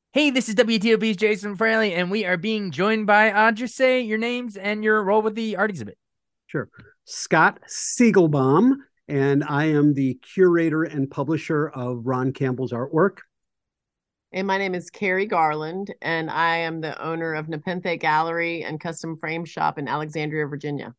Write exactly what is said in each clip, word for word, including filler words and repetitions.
Hey, this is W T O P's Jason Fraley, and we are being joined by, uh, just say your names and your role with the art exhibit. Sure. Scott Siegelbaum, and I am the curator and publisher of Ron Campbell's artwork. And my name is Carrie Garland, and I am the owner of Nepenthe Gallery and Custom Frame Shop in Alexandria, Virginia.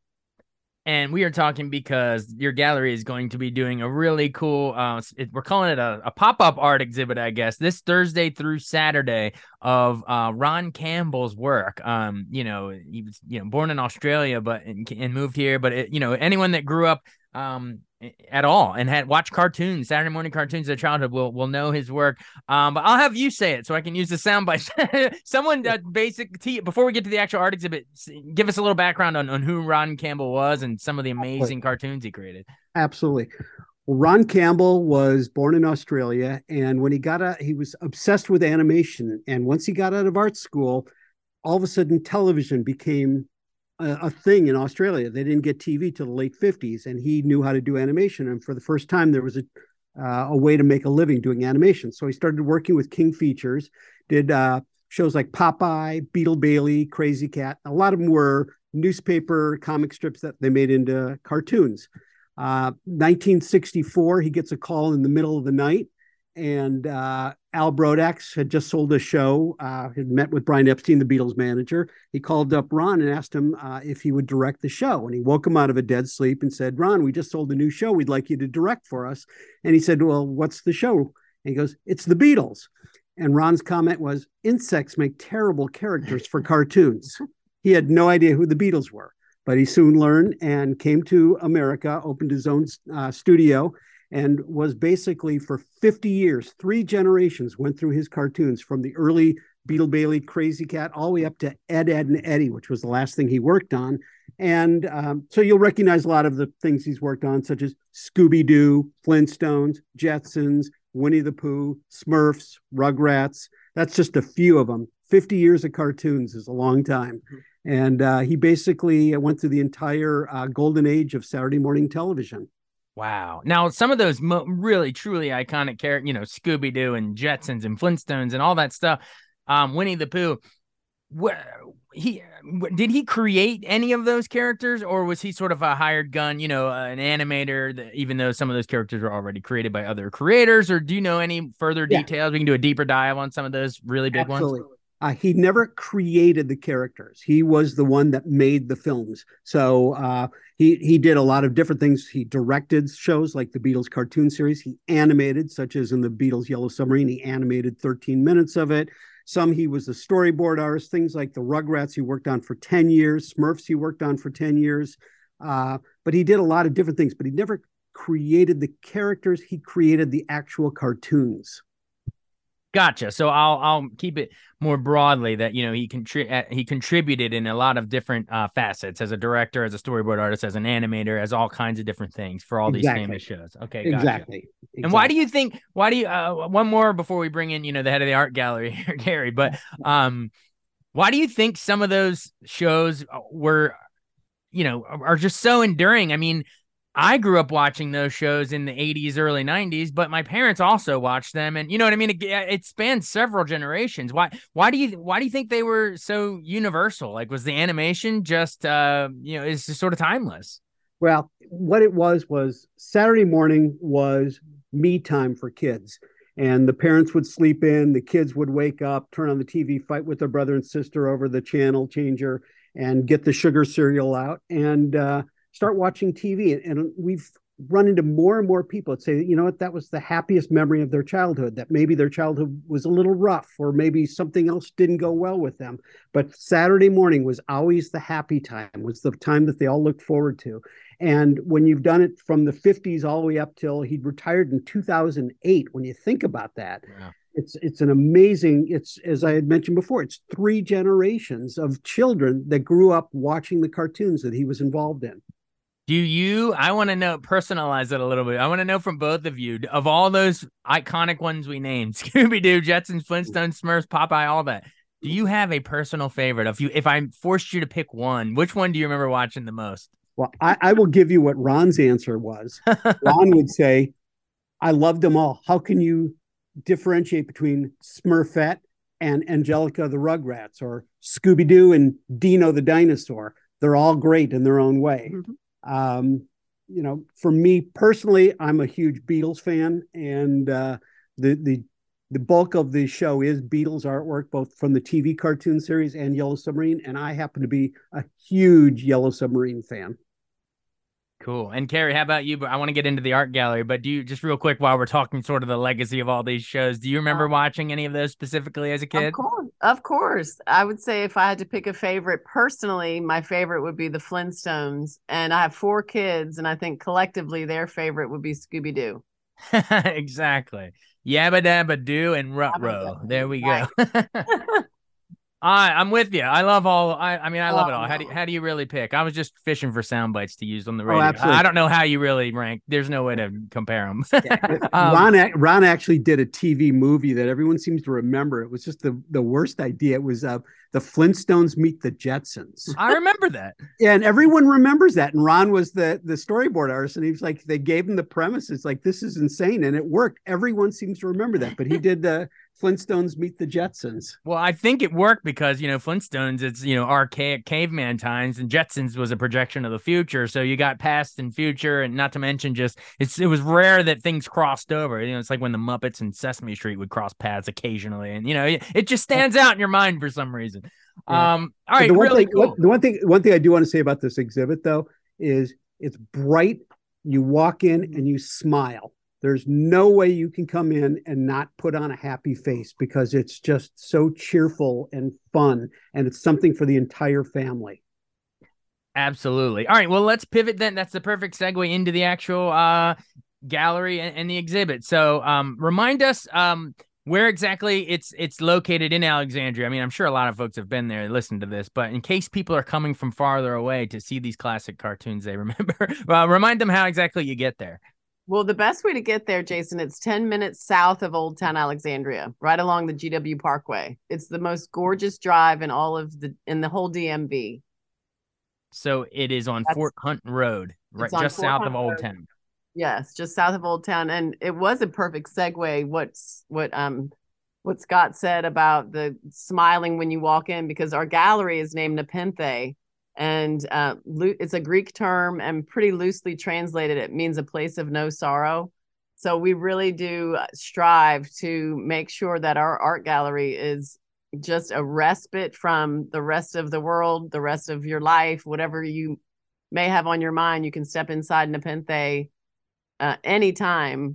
And we are talking because your gallery is going to be doing a really cool, uh, it, we're calling it a, a pop-up art exhibit, I guess, this Thursday through Saturday of uh, Ron Campbell's work. Um, you know, he was, you know, born in Australia, but and, and moved here. But it, you know, anyone that grew up um at all and had watched cartoons, Saturday morning cartoons as a childhood will will know his work. Um, but I'll have you say it so I can use the sound bite. Someone uh, basic t- before we get to the actual art exhibit, give us a little background on, on who Ron Campbell was and some of the amazing cartoons he created. Absolutely. Well, Ron Campbell was born in Australia, and when he got out, he was obsessed with animation. And once he got out of art school, all of a sudden television became a, a thing in Australia. They didn't get T V till the late fifties, and he knew how to do animation. And for the first time, there was a uh, a way to make a living doing animation. So he started working with King Features, did uh, shows like Popeye, Beetle Bailey, Crazy Cat. A lot of them were newspaper comic strips that they made into cartoons. Uh, nineteen sixty-four, he gets a call in the middle of the night, and uh, Al Brodax had just sold a show, uh, had met with Brian Epstein, the Beatles manager. He called up Ron and asked him uh, if he would direct the show. And he woke him out of a dead sleep and said, Ron, we just sold a new show. We'd like you to direct for us. And he said, well, what's the show? And he goes, it's the Beatles. And Ron's comment was, insects make terrible characters for cartoons. He had no idea who the Beatles were, but he soon learned and came to America, opened his own uh, studio, and was basically for fifty years, three generations went through his cartoons from the early Beetle Bailey, Crazy Cat, all the way up to Ed, Ed, and Eddie, which was the last thing he worked on. And um, so you'll recognize a lot of the things he's worked on, such as Scooby Doo, Flintstones, Jetsons, Winnie the Pooh, Smurfs, Rugrats. That's just a few of them. fifty years of cartoons is a long time. And uh, he basically went through the entire uh, golden age of Saturday morning television. Wow. Now, some of those mo- really, truly iconic characters, you know, Scooby Doo and Jetsons and Flintstones and all that stuff, um, Winnie the Pooh, wh- he wh- did he create any of those characters, or was he sort of a hired gun, you know, uh, an animator, that, even though some of those characters were already created by other creators? Or do you know any further Yeah, details? We can do a deeper dive on some of those really big ones. absolutely. Uh, he never created the characters. He was the one that made the films. So uh, he he did a lot of different things. He directed shows like the Beatles cartoon series. He animated, such as in the Beatles Yellow Submarine. He animated thirteen minutes of it. Some he was a storyboard artist. Things like the Rugrats he worked on for ten years. Smurfs he worked on for ten years. Uh, but he did a lot of different things. But he never created the characters. He created the actual cartoons. Gotcha. So I'll I'll keep it more broadly that you know he contri- uh, he contributed in a lot of different uh, facets as a director, as a storyboard artist, as an animator, as all kinds of different things for all these Exactly. famous shows. Okay, gotcha. Exactly. And why Exactly. do you think? Why do you? Uh, one more before we bring in you know the head of the art gallery here, Gary. But um, why do you think some of those shows were you know are just so enduring? I mean, I grew up watching those shows in the eighties, early nineties, but my parents also watched them, and you know what I mean. It, it spans several generations. Why? Why do you? Why do you think they were so universal? Like, was the animation just, uh, you know, is just sort of timeless? Well, what it was was Saturday morning was me time for kids. And the parents would sleep in, the kids would wake up, turn on the T V, fight with their brother and sister over the channel changer, and get the sugar cereal out and uh, start watching T V. And we've run into more and more people that say, you know what, that was the happiest memory of their childhood, that maybe their childhood was a little rough or maybe something else didn't go well with them. But Saturday morning was always the happy time, was the time that they all looked forward to. And when you've done it from the fifties all the way up till he retired in two thousand eight, when you think about that, Yeah. it's it's an amazing, it's as I had mentioned before, it's three generations of children that grew up watching the cartoons that he was involved in. Do you? I want to know. Personalize it a little bit. I want to know from both of you of all those iconic ones we named: Scooby Doo, Jetsons, Flintstones, Smurfs, Popeye, all that. Do you have a personal favorite? If you, if I forced you to pick one, which one do you remember watching the most? Well, I, I will give you what Ron's answer was. Ron would say, I loved them all. How can you differentiate between Smurfette and Angelica the Rugrats, or Scooby-Doo and Dino the Dinosaur. They're all great in their own way. Mm-hmm. Um, you know, for me personally, I'm a huge Beatles fan, and uh, the the the bulk of the show is Beatles artwork, both from the T V cartoon series and Yellow Submarine. And I happen to be a huge Yellow Submarine fan. Cool. And Carrie, how about you? But I want to get into the art gallery, but do you, just real quick, while we're talking sort of the legacy of all these shows, do you remember watching any of those specifically as a kid? Of course. Of course. I would say if I had to pick a favorite personally, my favorite would be the Flintstones. And I have four kids, and I think collectively their favorite would be Scooby-Doo. Exactly. Yabba Dabba Doo and Rut-Row. There we go. I, I'm with you. I love all. I, I mean, I love oh, it all. How do you, how do you really pick? I was just fishing for sound bites to use on the radio. Oh, absolutely. I don't know how you really rank. There's no way to compare them. Yeah. um, Ron Ron actually did a T V movie that everyone seems to remember. It was just the the worst idea. It was uh, the Flintstones meet the Jetsons. I remember that. Yeah, and everyone remembers that. And Ron was the the storyboard artist, and he was like, they gave him the premise. It's like, this is insane, and it worked. Everyone seems to remember that. But he did the Flintstones meet the Jetsons. Well, I think it worked because, you know, Flintstones, it's, you know, archaic caveman times, and Jetsons was a projection of the future. So you got past and future, and not to mention just it's it was rare that things crossed over. You know, it's like when the Muppets and Sesame Street would cross paths occasionally, and you know, it, it just stands out in your mind for some reason. Yeah. Um, all right, the one really thing, cool. The one thing, one thing I do want to say about this exhibit though is it's bright. You walk in and you smile. There's no way you can come in and not put on a happy face, because it's just so cheerful and fun, and it's something for the entire family. Absolutely. All right, well, let's pivot then. That's the perfect segue into the actual uh, gallery and, and the exhibit. So um, remind us um, where exactly it's it's located in Alexandria. I mean, I'm sure a lot of folks have been there and listened to this, but in case people are coming from farther away to see these classic cartoons they remember, well, remind them how exactly you get there. Well, the best way to get there, Jason, it's ten minutes south of Old Town Alexandria, right along the G W Parkway. It's the most gorgeous drive in all of the in the whole D M V. So it is on That's, Fort Hunt Road, right just Fort south Hunt of Old Road. Town. Yes, just south of Old Town, and it was a perfect segue. What's what um what Scott said about the smiling when you walk in, because our gallery is named Nepenthe. And uh, it's a Greek term, and pretty loosely translated, it means a place of no sorrow. So we really do strive to make sure that our art gallery is just a respite from the rest of the world, the rest of your life, whatever you may have on your mind. You can step inside Nepenthe uh, anytime,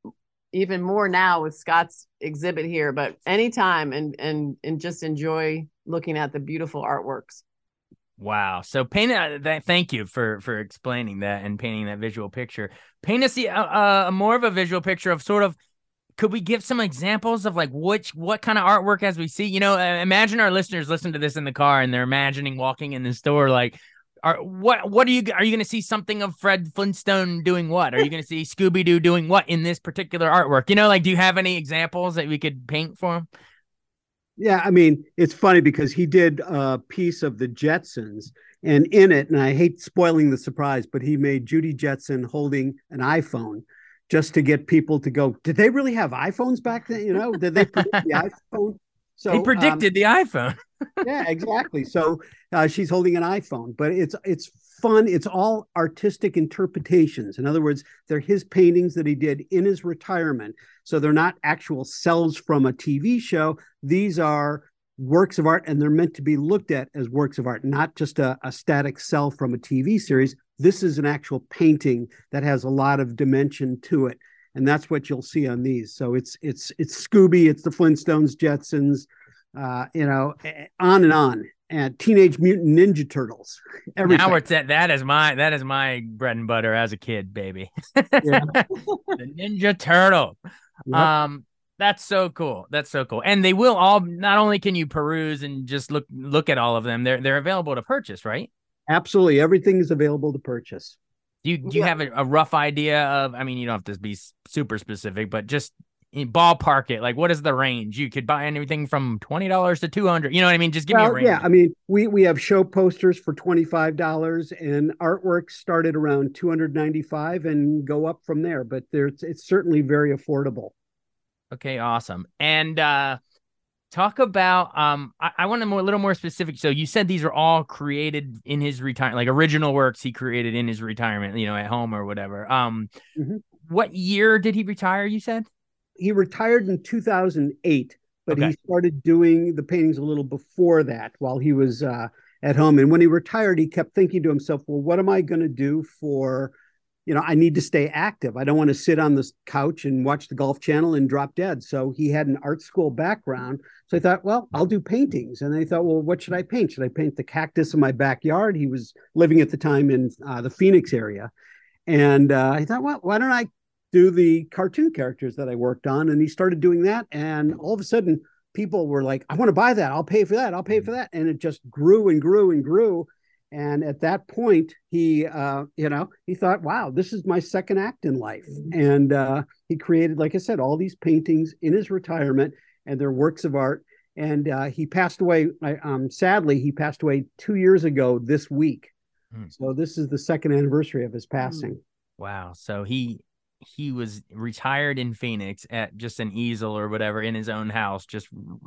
even more now with Scott's exhibit here, but anytime, and and and just enjoy looking at the beautiful artworks. Wow. So paint uh, that. Thank you for for explaining that and painting that visual picture. Paint us a, a more of a visual picture of sort of. Could we give some examples of like which what kind of artwork as we see? You know, imagine our listeners listen to this in the car and they're imagining walking in the store. Like, are what what are you are you going to see something of Fred Flintstone doing what? Are you going to see Scooby-Doo doing what in this particular artwork? You know, like, do you have any examples that we could paint for them? Yeah, I mean, it's funny because he did a piece of the Jetsons, and in it, and I hate spoiling the surprise, but he made Judy Jetson holding an iPhone just to get people to go, did they really have iPhones back then? You know, did they predict the iPhone? So he predicted um, the iPhone. Yeah, exactly. So uh, she's holding an iPhone, but it's it's fun. It's all artistic interpretations. In other words, they're his paintings that he did in his retirement. So they're not actual cells from a T V show. These are works of art, and they're meant to be looked at as works of art, not just a, a static cell from a T V series. This is an actual painting that has a lot of dimension to it. And that's what you'll see on these. So it's it's it's Scooby, it's the Flintstones, Jetsons, uh, you know, on and on. And Teenage Mutant Ninja Turtles. Everything. Now it's that that is my that is my bread and butter as a kid, baby. Yeah. The Ninja Turtle. Yep. Um, that's so cool. That's so cool. And they will all, not only can you peruse and just look look at all of them, they're they're available to purchase, right? Absolutely, everything is available to purchase. Do you do you yeah. have a, a rough idea of? I mean, you don't have to be super specific, but just ballpark it. Like, what is the range? You could buy anything from twenty dollars to two hundred. You know what I mean? Just give well, me a range. Yeah, I mean, we we have show posters for twenty five dollars, and artwork started around two hundred ninety five and go up from there. But there's it's certainly very affordable. Okay, awesome. And uh, Talk about um I, I want to more a little more specific. So you said these are all created in his retirement, like original works he created in his retirement, you know, at home or whatever. Um Mm-hmm. what year did he retire, you said? He retired in two thousand eight, but Okay. he started doing the paintings a little before that while he was uh, at home. And when he retired, he kept thinking to himself, well, what am I going to do for, you know, I need to stay active. I don't want to sit on this couch and watch the Golf Channel and drop dead. So he had an art school background. So I thought, well, I'll do paintings. And I thought, well, what should I paint? Should I paint the cactus in my backyard? He was living at the time in uh, the Phoenix area. And uh, I thought, well, why don't I do the cartoon characters that I worked on? And he started doing that. And all of a sudden, people were like, I want to buy that. I'll pay for that. I'll pay for that. And it just grew and grew and grew. And at that point, he, uh, you know, he thought, wow, this is my second act in life. And uh, he created, like I said, all these paintings in his retirement, and they're works of art. And uh, he passed away. Um, sadly, he passed away two years ago this week. Mm. So this is the second anniversary of his passing. Wow. So he he was retired in Phoenix at just an easel or whatever in his own house, just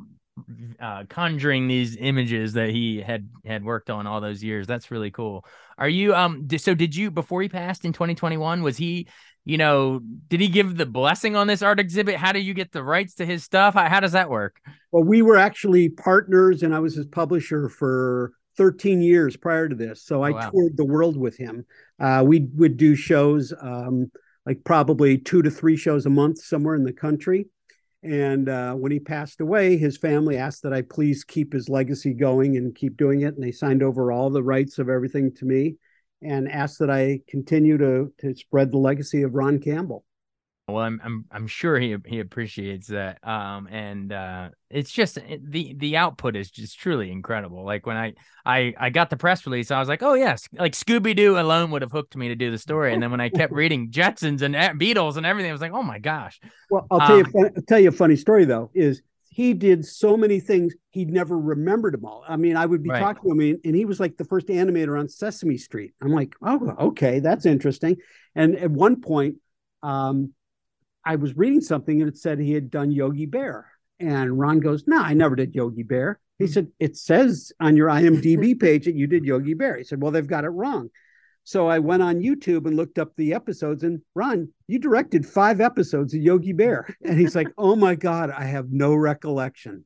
uh, conjuring these images that he had had worked on all those years. That's really cool. Are you um? So did you, before he passed in twenty twenty-one, was he, you know, did he give the blessing on this art exhibit? How do you get the rights to his stuff? How, how does that work? Well, we were actually partners, and I was his publisher for thirteen years prior to this. So I oh, wow. toured the world with him. Uh, we would do shows, um, like probably two to three shows a month somewhere in the country. And uh, when he passed away, his family asked that I please keep his legacy going and keep doing it. And they signed over all the rights of everything to me and asked that I continue to, to spread the legacy of Ron Campbell. Well, I'm I'm I'm sure he he appreciates that, um, and uh, it's just the the output is just truly incredible. Like when I I I got the press release, I was like, oh yes, like Scooby Doo alone would have hooked me to do the story. And then when I kept reading Jetsons and Beatles and everything, I was like, oh my gosh. Well, I'll tell um, you I'll tell you a funny story though. Is he did so many things he'd never remembered them all. I mean, I would be right. talking to him, and he was like the first animator on Sesame Street. I'm like, oh, okay, that's interesting. And at one point, um. I was reading something and it said he had done Yogi Bear. And Ron goes, no, I never did Yogi Bear. He said, it says on your I M D B page that you did Yogi Bear. He said, well, they've got it wrong. So I went on YouTube and looked up the episodes, and Ron, you directed five episodes of Yogi Bear. And he's like, oh my God, I have no recollection.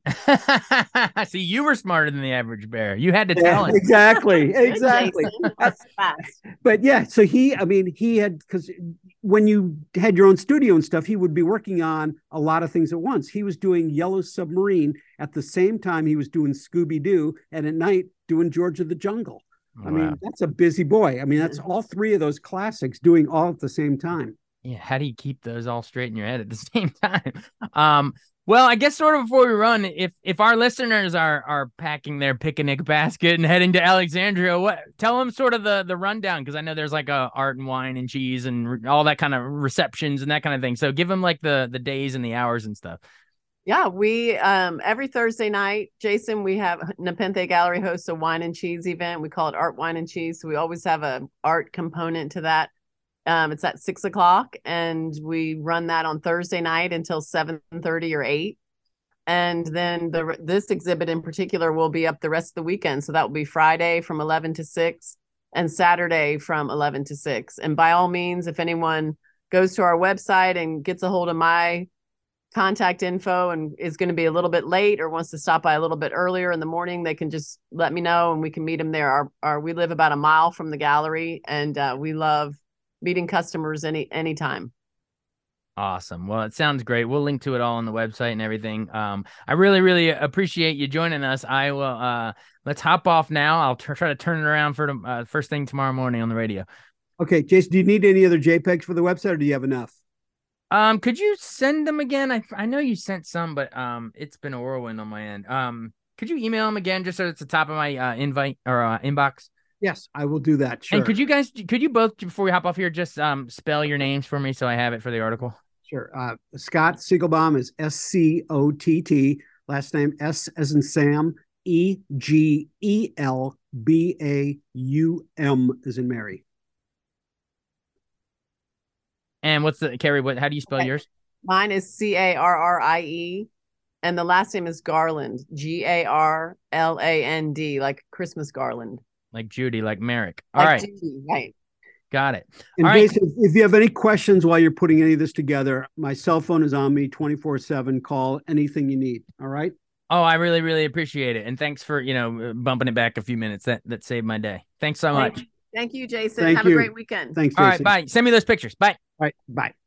See, you were smarter than the average bear. You had the yeah, talent. Exactly. Exactly. But yeah, so he, I mean, he had, because when you had your own studio and stuff, he would be working on a lot of things at once. He was doing Yellow Submarine at the same time he was doing Scooby-Doo, and at night doing George of the Jungle. I mean, wow. That's a busy boy. I mean, that's all three of those classics doing all at the same time. Yeah. How do you keep those all straight in your head at the same time? Um, well, I guess sort of before we run, if if our listeners are are packing their picnic basket and heading to Alexandria, what tell them sort of the the rundown, because I know there's like a art and wine and cheese and all that kind of receptions and that kind of thing. So give them like the the days and the hours and stuff. Yeah, we um every Thursday night, Jason, we have Nepenthe Gallery hosts a wine and cheese event. We call it Art, Wine, and Cheese. So we always have a art component to that. Um, it's at six o'clock, and we run that on Thursday night until seven thirty or eight. And then the this exhibit in particular will be up the rest of the weekend. So that will be Friday from eleven to six and Saturday from eleven to six. And by all means, if anyone goes to our website and gets a hold of my contact info and is going to be a little bit late or wants to stop by a little bit earlier in the morning, they can just let me know and we can meet them there. Our, our we live about a mile from the gallery, and uh, we love meeting customers any anytime. Awesome. Well, it sounds great. We'll link to it all on the website and everything. Um, I really, really appreciate you joining us. I will. Uh, let's hop off now. I'll tr- try to turn it around for the uh, first thing tomorrow morning on the radio. Okay, Jason. Do you need any other JPEGs for the website, or do you have enough? Um, could you send them again? I I know you sent some, but um, it's been a whirlwind on my end. Um, could you email them again just so it's the top of my uh, invite or uh, inbox? Yes, I will do that. Sure. And could you guys, could you both, before we hop off here, just um spell your names for me so I have it for the article? Sure. Uh, Scott Segelbaum is S C O T T. Last name S as in Sam, E G E L B A U M as in Mary. And what's the, Carrie, what, how do you spell okay. yours? Mine is C A R R I E And the last name is Garland, G A R L A N D, like Christmas garland. Like Judy, like Merrick. All like right. Judy, right. Got it. And All basically, right. if you have any questions while you're putting any of this together, my cell phone is on me twenty-four seven. Call anything you need. All right. Oh, I really, really appreciate it. And thanks for, you know, bumping it back a few minutes. That that saved my day. Thanks so Thank much. you. Thank you, Jason. Thank Have you. a great weekend. Thanks, All Jason. right. Bye. Send me those pictures. Bye. All right. Bye.